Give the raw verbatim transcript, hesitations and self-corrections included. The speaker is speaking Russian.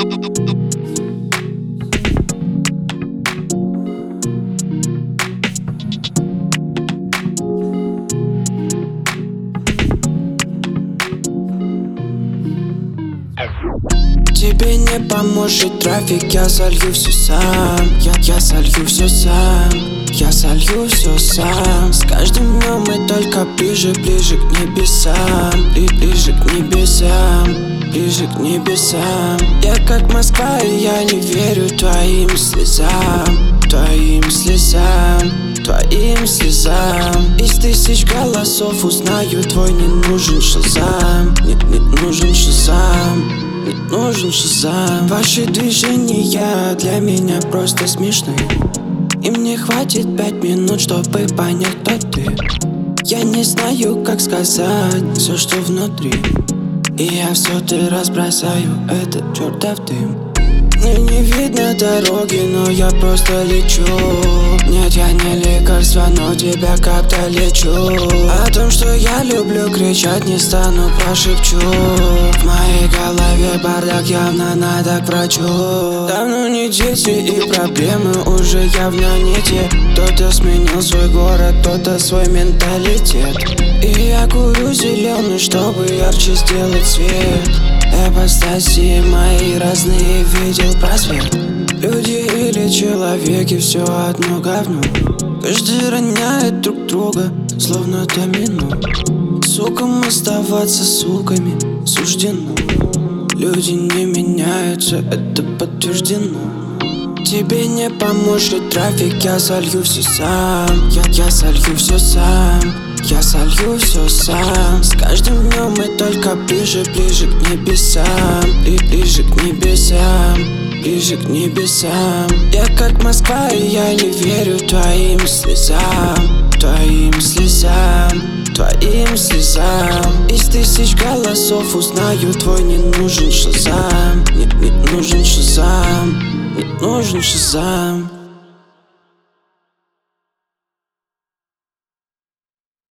Тебе не поможет трафик, я солью все сам. Я, я солью все сам, я солью все сам. С каждым днем мы только ближе, ближе к небесам. Бли, ближе к небесам, ближе к небесам. Я как Москва, и я не верю твоим слезам. Твоим слезам, твоим слезам. Из тысяч голосов узнаю твой, не нужен шазам. Не, не нужен шазам, не нужен шазам. Ваши движения для меня просто смешны, и мне хватит пять минут, чтобы понять, кто ты. Я не знаю, как сказать все, что внутри, и я все ты разбросаю, этот чертов дым. Мне не видно дороги, но я просто лечу. Нет, я не лекарство, но тебя как-то лечу. О том, что я люблю, кричать не стану, прошепчу. В моей голове бардак, явно надо к врачу. Давно не дети и проблемы уже явно не те. Кто-то сменил свой город, кто-то свой менталитет. И я курю зеленый, чтобы ярче сделать свет. Эпостасии мои разные, видел просвет. Люди или человеки, все одно говно. Каждый роняет друг друга, словно домино. Сукам оставаться суками суждено. Люди не меняются, это подтверждено. Тебе не поможет трафик, я солью все сам. Я, я солью все сам, я солью все сам. С каждым днем мы только ближе, ближе к небесам. И ближе к небесам, ближе к небесам. Я как Москва, и я не верю твоим слезам. Твоим слезам, твоим слезам. Из тысяч голосов узнаю твой, не нужен шазам. Не, не нужен шазам, не нужен шазам.